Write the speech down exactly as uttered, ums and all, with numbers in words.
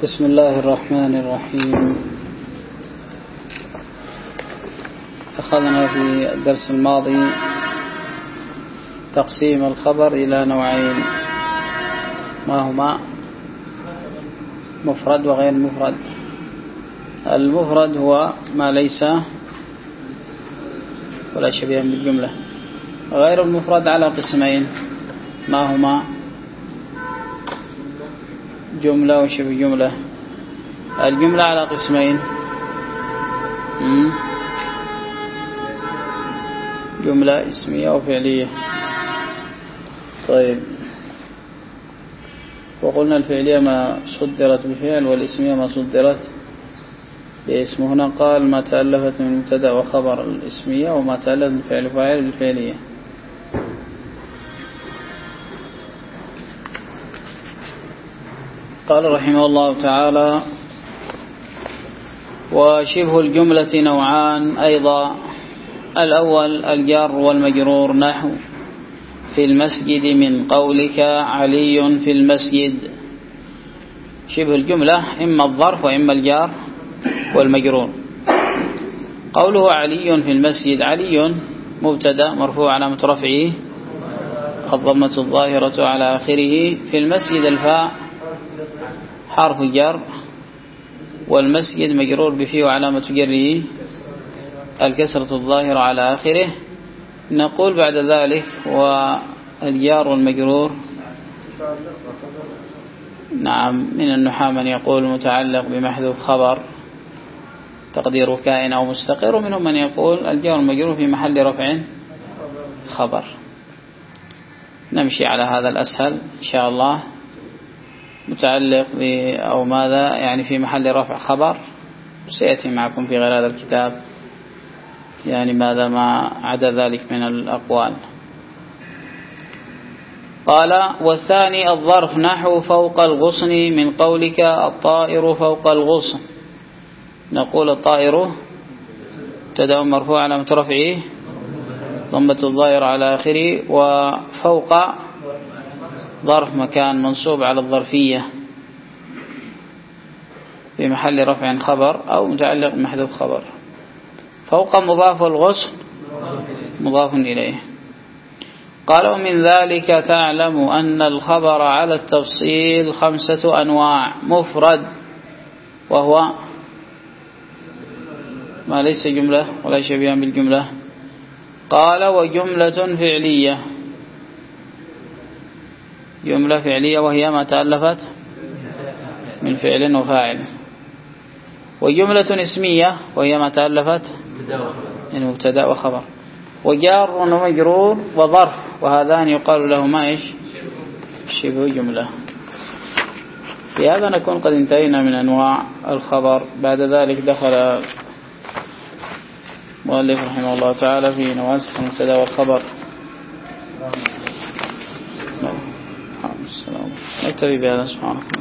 بسم الله الرحمن الرحيم. أخذنا في الدرس الماضي تقسيم الخبر إلى نوعين، ما هما؟ مفرد وغير مفرد. المفرد هو ما ليس ولا شبيه بالجملة. غير المفرد على قسمين، ما هما؟ جملة وشبه جملة. الجملة على قسمين، جملة اسمية وفعلية. طيب، وقلنا الفعلية ما صدرت بفعل، والاسمية ما صدرت باسم. هنا قال ما تألفت من مبتدأ وخبر الاسمية، وما تألفت من فعل وفاعل بالفعلية. قال رحمه الله تعالى: وشبه الجملة نوعان أيضا. الأول الجار والمجرور، نحو في المسجد من قولك علي في المسجد. شبه الجملة إما الظرف وإما الجار والمجرور. قوله علي في المسجد، علي مبتدأ مرفوع علامة رفعه الضمة الظاهرة على آخره. في المسجد الفاء حرف جر، والمسجد مجرور بفيه وعلامة جره الكسرة الظاهرة على آخره. نقول بعد ذلك والجار والمجرور، نعم، من النحاة من يقول متعلق بمحذوف خبر تقدير كائن أو مستقر، ومنهم من يقول الجار والمجرور في محل رفع خبر. نمشي على هذا الأسهل إن شاء الله. متعلق ب أو ماذا يعني في محل رفع خبر، سيأتي معكم في غير هذا الكتاب يعني ماذا ما عدا ذلك من الأقوال. قال: والثاني الظرف، نحو فوق الغصن من قولك الطائر فوق الغصن. نقول الطائر مبتدأ مرفوع علامة رفعه ضمة الظاهرة على آخره، وفوق ظرف مكان منصوب على الظرفية في محل رفع خبر أو متعلق محذوف خبر. فوق مضاف، والغصن مضاف إليه. قال: ومن ذلك تعلم أن الخبر على التفصيل خمسة أنواع. مفرد وهو ما ليس جملة ولا شبيه بالجملة. قال: وجملة فعلية، جملة فعلية وهي ما تألفت من فعل وفاعل. وجملة اسمية وهي ما تألفت من مبتدأ وخبر. وجار ومجرور وظرف، وهذان يقال لهما ايش؟ شبه جملة. في هذا نكون قد انتهينا من أنواع الخبر. بعد ذلك دخل مؤلف رحمه الله تعالى في نواسخ المبتدأ والخبر. نكتفي بهذا. سبحانك.